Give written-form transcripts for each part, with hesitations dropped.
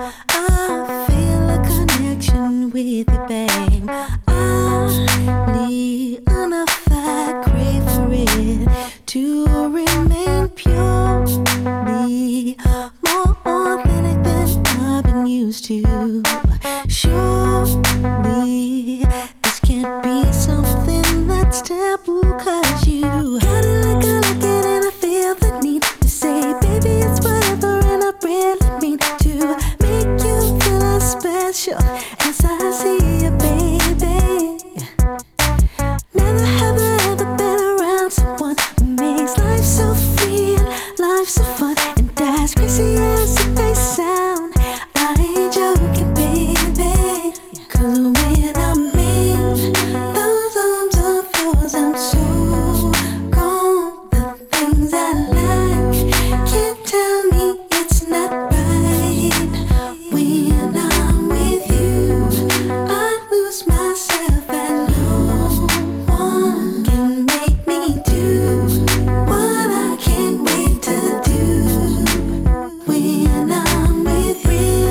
I feel a connection with you, babe. I need enough, I crave for it to remain purely more authentic than I've been used to. Surely this can't be something that's taboo, 'cause you got it like I like it, and I feel the need to say, baby, it's whatever, and I really mean to make you feel as special as I see you, baby. Never have I ever been around someone who makes life so free and life so fun, and as crazy as it may sound, I ain't joking, baby. 'Cause when I'm in those arms of yours, I'm so gone. The things I like can't tell me it's not right. When I'm with you, I lose myself, and no one can make me do what I can't wait to do. When I'm with you,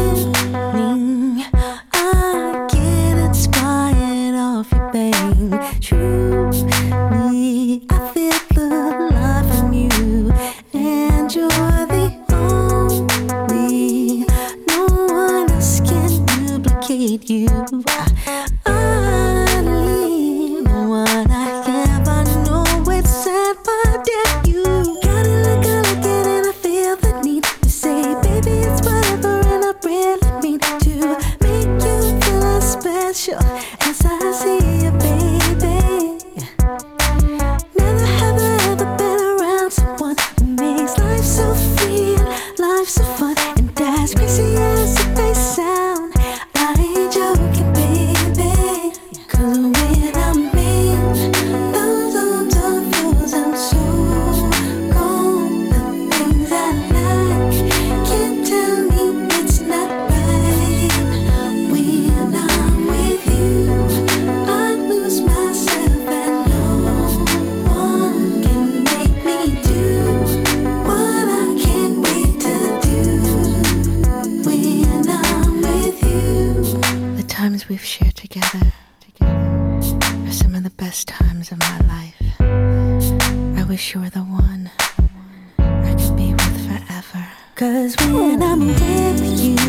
I get inspired off you, babe. Truly, I feel the life from you, and you're the only. No one else can duplicate you. I need what I have. I know it's sad, but yeah, you got it like I like it, and I feel the need to say, baby, it's whatever, and I really mean to make you feel as special as I see you, baby. Never have I ever been around someone who makes life so free and life so fun, and as crazy as it may sound, I ain't joking, baby. 'Cause when I'm in those arms of yours, I'm so gone. The things I like can't tell me it's not right. When I'm with you, I lose myself, and no one can make me do what I can't wait to do. When I'm with you, the times we've shared together are some of the best times of my life. I wish you were the one I could be with forever. 'Cause when I'm with you,